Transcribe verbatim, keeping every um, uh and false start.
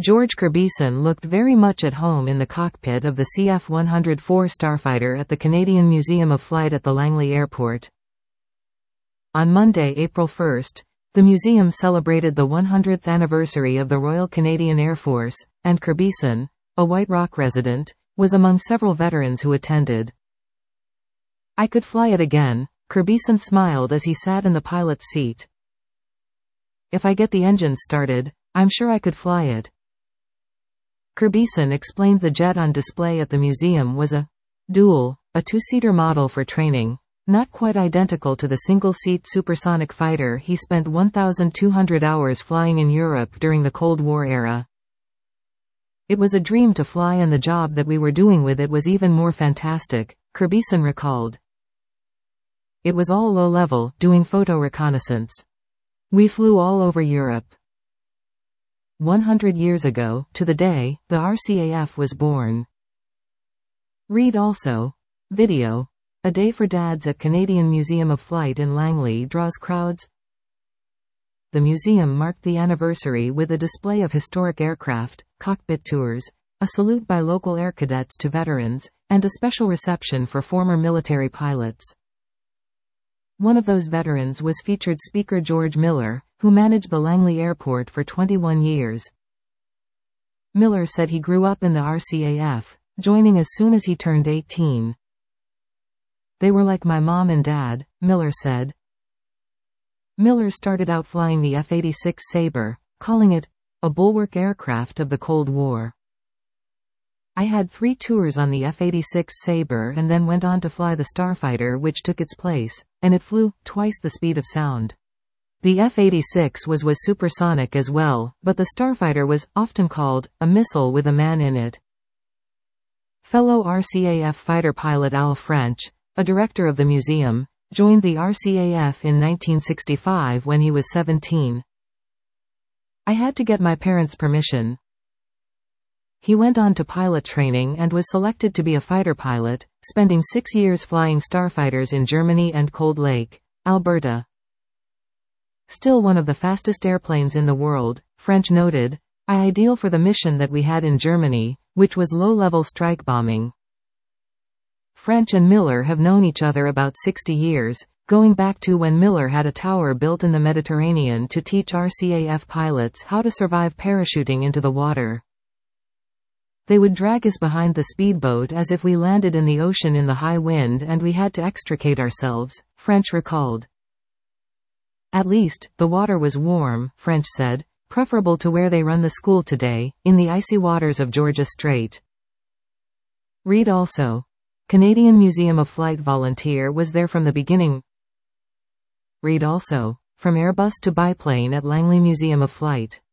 George Curbison looked very much at home in the cockpit of the C F one oh four Starfighter at the Canadian Museum of Flight at the Langley Airport. On Monday, April first, the museum celebrated the one hundredth anniversary of the Royal Canadian Air Force, and Curbison, a White Rock resident, was among several veterans who attended. "I could fly it again," Curbison smiled as he sat in the pilot's seat. "If I get the engines started, I'm sure I could fly it." Curbison explained the jet on display at the museum was a dual, a two-seater model for training, not quite identical to the single-seat supersonic fighter he spent one thousand two hundred hours flying in Europe during the Cold War era. "It was a dream to fly, and the job that we were doing with it was even more fantastic," Curbison recalled. "It was all low-level, doing photo reconnaissance. We flew all over Europe." one hundred years ago, to the day, the R C A F was born. Read also. Video. A Day for Dads at Canadian Museum of Flight in Langley draws crowds. The museum marked the anniversary with a display of historic aircraft, cockpit tours, a salute by local air cadets to veterans, and a special reception for former military pilots. One of those veterans was featured speaker George Miller, who managed the Langley Airport for twenty-one years. Miller said he grew up in the R C A F, joining as soon as he turned eighteen. "They were like my mom and dad," Miller said. Miller started out flying the F eighty-six Sabre, calling it a bulwark aircraft of the Cold War. "I had three tours on the F eighty-six Sabre and then went on to fly the Starfighter, which took its place, and it flew twice the speed of sound. The F eighty-six was was supersonic as well, but the Starfighter was often called a missile with a man in it." Fellow R C A F fighter pilot Al French, a director of the museum, joined the R C A F in nineteen sixty-five when he was seventeen. "I had to get my parents' permission." He went on to pilot training and was selected to be a fighter pilot, spending six years flying Starfighters in Germany and Cold Lake, Alberta. "Still one of the fastest airplanes in the world," French noted. "I ideal for the mission that we had in Germany, which was low-level strike bombing." French and Miller have known each other about sixty years, going back to when Miller had a tower built in the Mediterranean to teach R C A F pilots how to survive parachuting into the water. "They would drag us behind the speedboat as if we landed in the ocean in the high wind and we had to extricate ourselves," French recalled. "At least, the water was warm," French said, "preferable to where they run the school today, in the icy waters of Georgia Strait." Read also. Canadian Museum of Flight volunteer was there from the beginning. Read also. From Airbus to biplane at Langley Museum of Flight.